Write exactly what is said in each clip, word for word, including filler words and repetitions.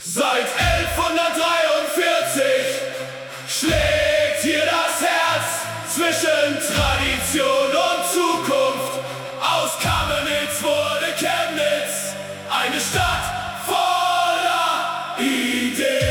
Seit elfhundertdreiundvierzig schlägt hier das Herz zwischen Tradition und Zukunft. Aus Kamenitz wurde Chemnitz eine Stadt voller Ideen.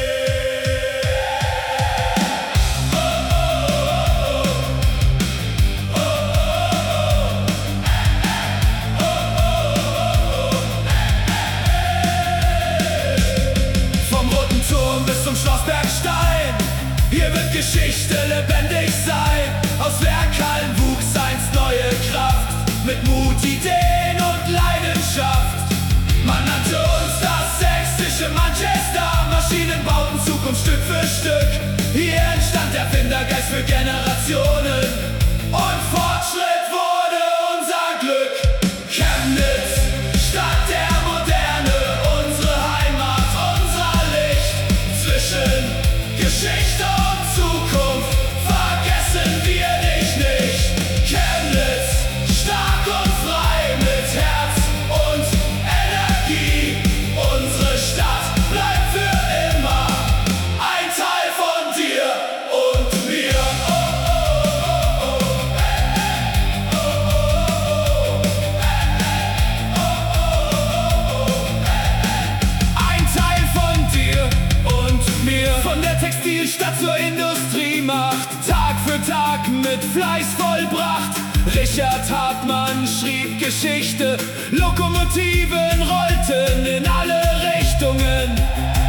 Bis zum Schloss Bergstein, hier wird Geschichte lebendig sein. Aus Werkhallen wuchs einst neue Kraft, mit Mut, Ideen und Leidenschaft. Man nannte uns das sächsische Manchester, Maschinen bauten Zukunft Stück für Stück. Hier entstand der Erfindergeist für Generationen und Fortschritt wurde unser Glück. Chemnitz, Stadt der Moderne, unsere Heimat, unser Licht. Zwischen Geschichte und Zukunft vergessen wir dich nicht. Chemnitz, stark und frei mit Herz und Energie. Unsere Stadt bleibt für immer ein Teil von dir und mir. Oh, oh, oh, oh, äh, äh, oh, oh, oh, äh, äh, oh, oh, oh, äh, äh. Ein Teil von dir und mir. Von der Textilstadt zur Industriemacht, Tag für Tag mit Fleiß vollbracht. Richard Hartmann schrieb Geschichte, Lokomotiven rollten in alle Richtungen.